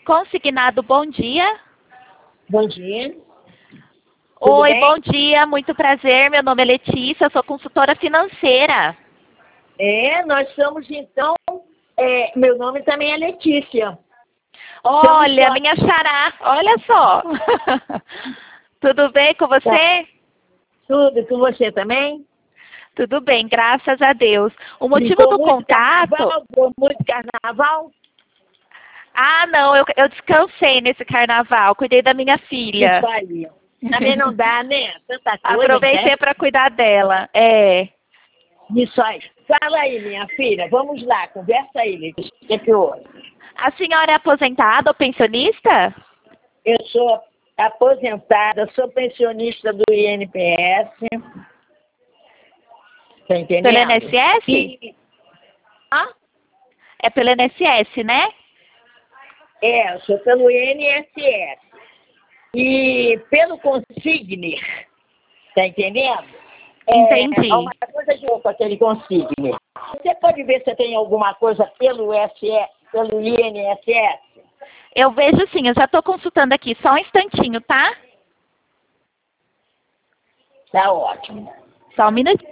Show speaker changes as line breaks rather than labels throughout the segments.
Consignado, bom dia.
Bom dia.
Oi, bom dia, muito prazer. Meu nome é Letícia, eu sou consultora financeira.
Nós somos então. Meu nome também é Letícia.
Olha, minha xará, olha só. Tudo bem com você?
Tudo com você também?
Tudo bem, graças a Deus. O motivo
Brincou
do
muito
contato.
Carnaval, muito carnaval?
Ah, não, eu descansei nesse carnaval, cuidei da minha filha.
Isso aí. Também não dá, né? Tanta coisa.
Aproveitei
Né?
para cuidar dela.
Isso aí. Fala aí, minha filha. Vamos lá, conversa aí, Letícia. O que é que houve?
A senhora é aposentada ou pensionista?
Eu sou aposentada, sou pensionista do INPS. Tá entendendo?
Pelo INSS? É pelo INSS, né?
Eu sou pelo INSS. E pelo Consigne, tá entendendo?
Entendi.
É uma coisa de outra, aquele Consigne. Você pode ver se tem alguma coisa pelo pelo INSS?
Eu vejo sim, eu já estou consultando aqui, só um instantinho, tá?
Tá ótimo.
Só um minutinho.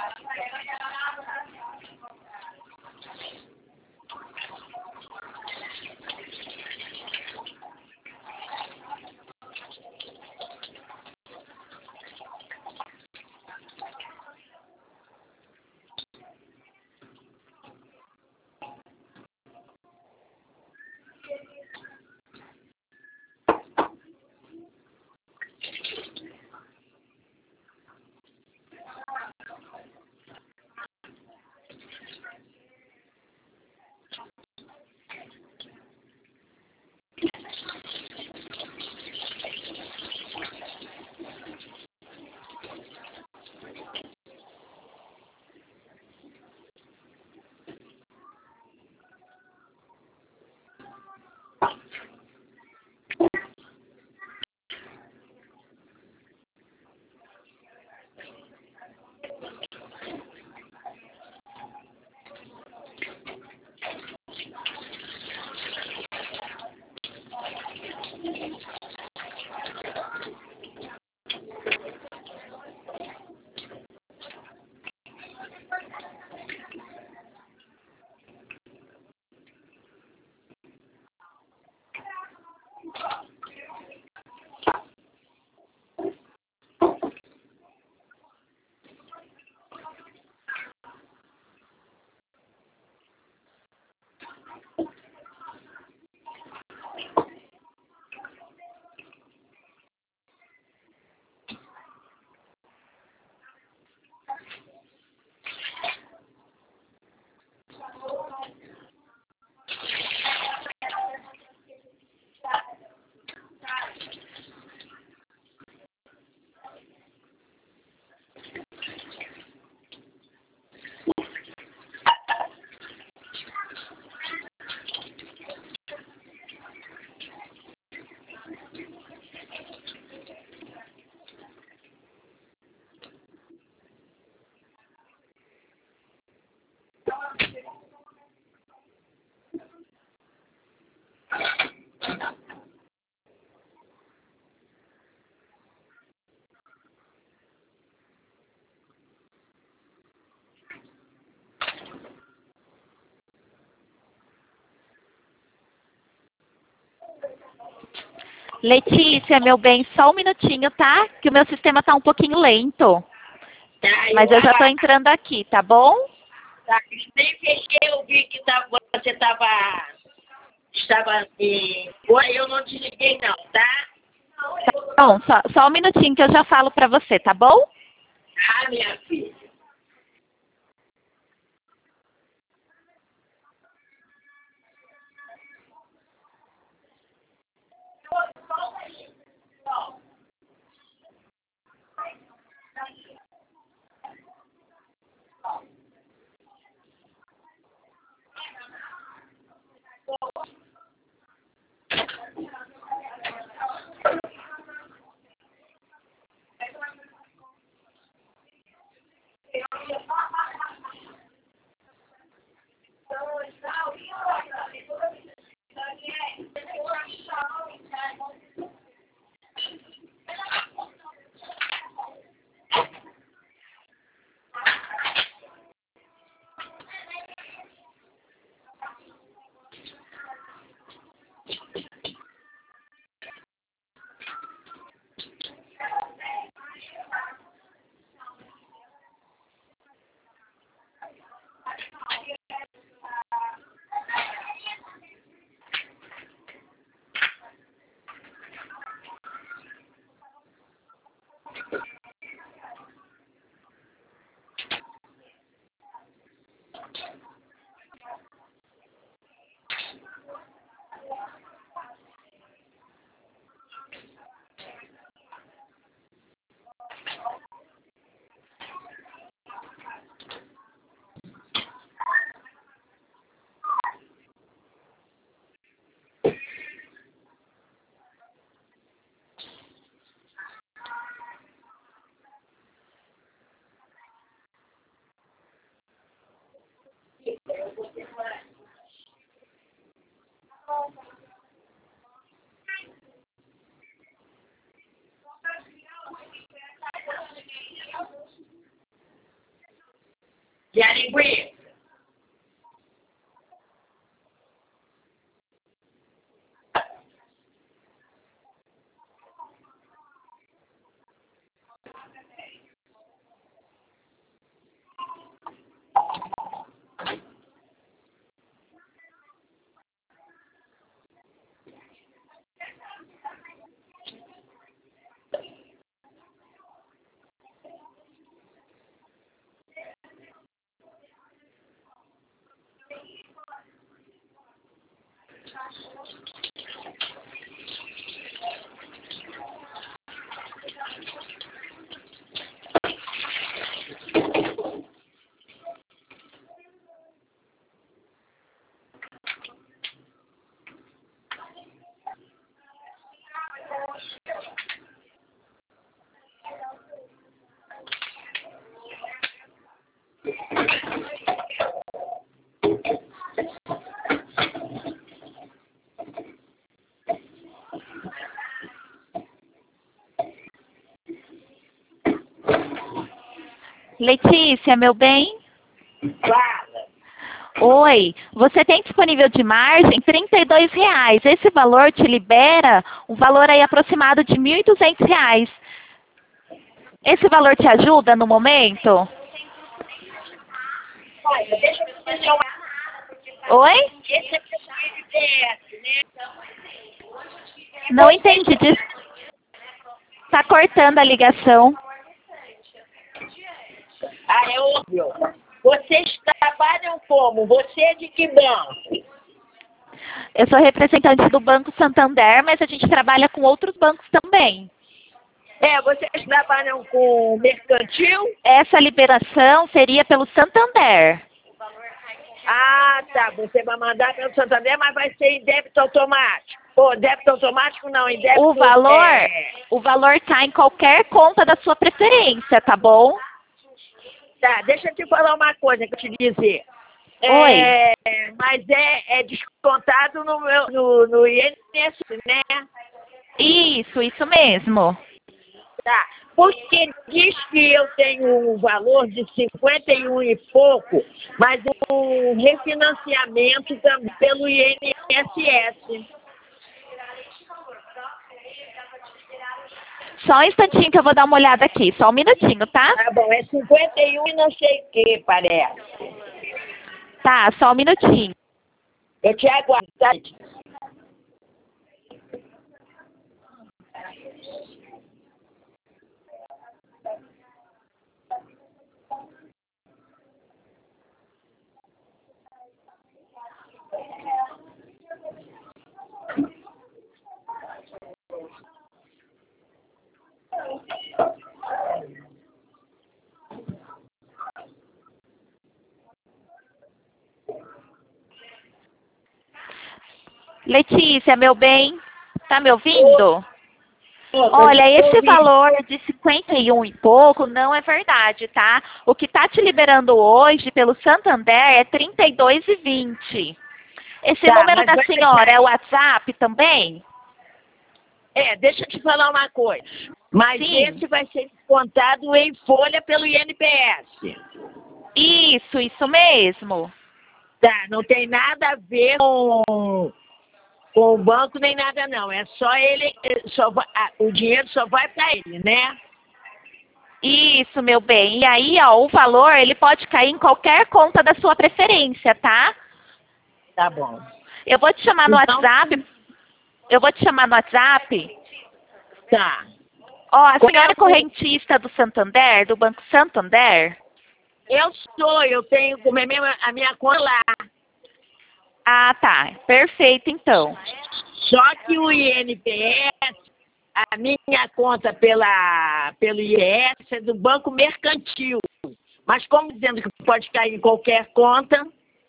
Letícia, meu bem, só um minutinho, tá? Que o meu sistema tá um pouquinho lento.
Tá,
Mas eu já tô entrando aqui, tá bom?
Tá, nem fechei, eu vi que você estava eu não te liguei não, tá?
Tá bom, só um minutinho que eu já falo pra você, tá bom?
Ah, minha filha. E a linguiça?
Letícia, meu bem?
Fala.
Oi, você tem disponível de margem R$ 32. Esse valor te libera um valor aí aproximado de R$ 1.200. Esse valor te ajuda no momento?
Olha, deixa eu te fazer uma...
Oi?
Esse é o INPS, né?
Não entendi. Tá cortando a ligação.
Ah, é óbvio. Vocês trabalham como? Você é de que banco?
Eu sou representante do Banco Santander, mas a gente trabalha com outros bancos também.
Vocês trabalham com mercantil?
Essa liberação seria pelo Santander.
Ah, tá. Você vai mandar pelo Santander, mas vai ser em débito automático. Pô, débito automático não, em débito...
O valor tá em qualquer conta da sua preferência, tá bom?
Tá, deixa eu te falar uma coisa que eu te dizer.
Oi.
Mas é descontado no INSS, né?
Isso mesmo.
Tá. Porque diz que eu tenho um valor de 51 e pouco, mas um refinanciamento também pelo INSS.
Só um instantinho que eu vou dar uma olhada aqui. Só um minutinho, tá?
Tá bom, é 51 e não sei o que, parece.
Tá, só um minutinho.
Eu te aguardo, tá?
Letícia, meu bem, tá me ouvindo? Olha, esse valor de 51 e pouco não é verdade, tá? O que tá te liberando hoje pelo Santander é 32,20. Esse
Tá,
número
mas
da
vai
senhora
deixar...
é o WhatsApp também?
Deixa eu te falar uma coisa. Mas
Sim.
esse vai ser descontado em folha pelo INPS.
Isso mesmo.
Tá, não tem nada a ver com o banco nem nada não. É só ele, o dinheiro só vai para ele, né?
Isso, meu bem. E aí, ó, o valor, ele pode cair em qualquer conta da sua preferência, tá?
Tá bom.
Eu vou te chamar no
Então,
WhatsApp.
Tá.
Ó, a
Qual
senhora
é
é correntista do Santander, do Banco Santander?
eu tenho a minha conta lá.
Ah, tá. Perfeito, então.
Só que o INPS, a minha conta pelo IES é do Banco Mercantil. Mas como dizendo que pode cair em qualquer conta,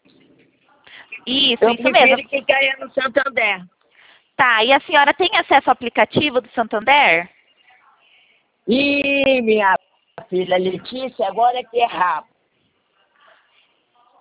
Isso
eu
mesmo.
prefiro que caia no Santander.
Tá, e a senhora tem acesso ao aplicativo do Santander?
Ih, minha filha Letícia, agora que é rápido.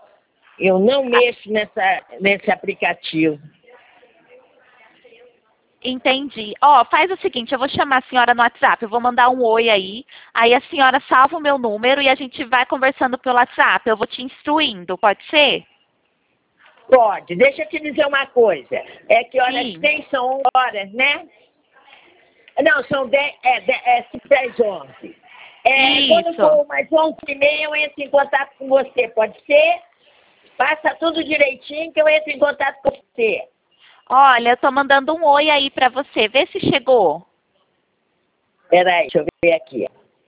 Eu não mexo nesse aplicativo.
Entendi. Ó, faz o seguinte, eu vou chamar a senhora no WhatsApp, eu vou mandar um oi aí a senhora salva o meu número e a gente vai conversando pelo WhatsApp, eu vou te instruindo, pode ser?
Pode. Deixa eu te dizer uma coisa. É que horas
Sim.
tem? São horas, né? Não, são 10, 10, 11. Quando
Isso.
for umas 11h30, eu entro em contato com você, pode ser? Passa tudo direitinho que eu entro em contato com você.
Olha, eu tô mandando um oi aí pra você, vê se chegou.
Peraí, deixa eu ver aqui.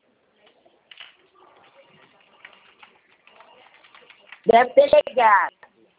Deve ter chegado.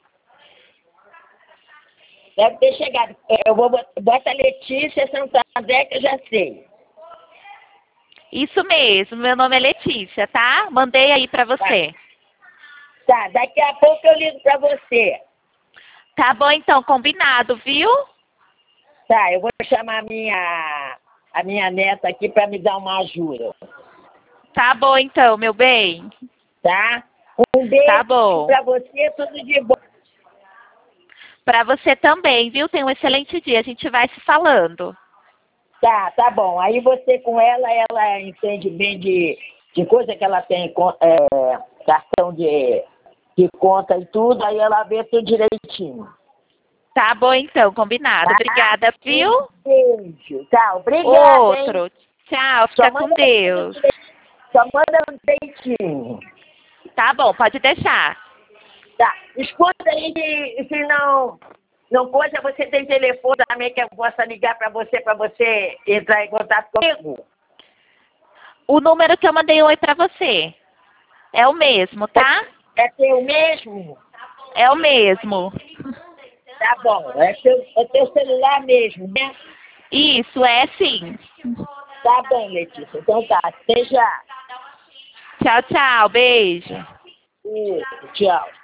Deve ter chegado. Eu vou botar Letícia Santander, que eu já sei.
Isso mesmo, meu nome é Letícia, tá? Mandei aí pra você.
Tá, daqui a pouco eu ligo pra você.
Tá bom então, combinado, viu?
Tá, eu vou chamar a minha neta aqui pra me dar uma ajuda.
Tá bom então, meu bem.
Tá? Um beijo
Tá bom.
pra você, tudo de bom.
Pra você também, viu? Tenha um excelente dia, a gente vai se falando.
Tá bom. Aí você com ela entende bem de coisa que ela tem, cartão de conta e tudo, aí ela vê tudo direitinho.
Tá bom então, combinado.
Tá?
Obrigada, viu?
Beijo. Tá, obrigada,
Outro.
hein?
Tchau,
Só
fica com
manda
Deus.
Só manda um direitinho.
Tá bom, pode deixar.
Tá. Escuta aí, se não coisa, você tem telefone também que eu possa ligar para você entrar em contato comigo?
O número que eu mandei oi pra você. É o mesmo, tá?
É teu mesmo?
É o mesmo.
Tá bom. É teu celular mesmo, né?
Isso, é sim.
Tá bom, Letícia. Então tá. Até já.
Tchau, tchau. Beijo.
Isso, tchau.